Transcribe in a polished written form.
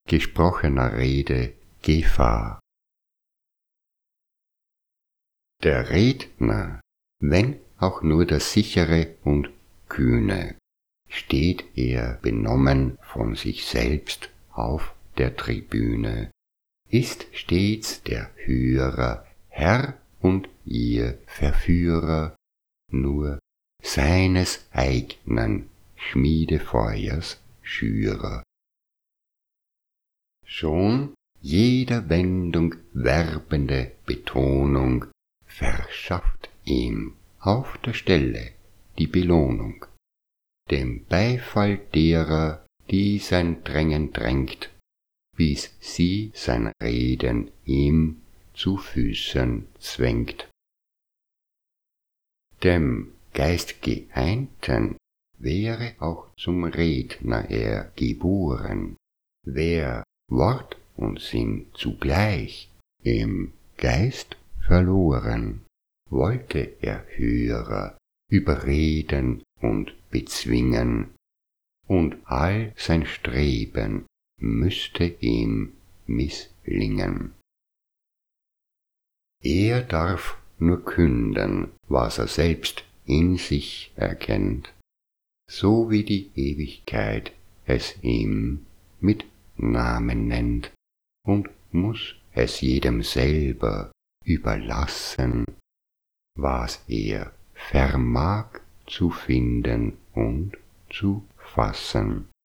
gesprochener Rede Gefahr. Der Redner, wenn auch nur der sichere und kühne, steht er benommen von sich selbst auf der Tribüne, ist stets der Hörer Herr und ihr Verführer, nur seines eignen Schmiedefeuers Schürer. Schon jeder Wendung werbende Betonung verschafft ihm auf der Stelle die Belohnung, dem Beifall derer, die sein Drängen drängt, bis sie sein Reden ihm zu Füßen zwängt. Dem Geistgeeinten wäre auch zum Redner er geboren, wär Wort und Sinn zugleich im Geist verloren, wollte er Hörer überreden und bezwingen, und all sein Streben müsste ihm misslingen. Er darf nur künden, was er selbst in sich erkennt, so wie die Ewigkeit es ihm mit Namen nennt, und muß es jedem selber überlassen, was er vermag zu finden und zu fassen.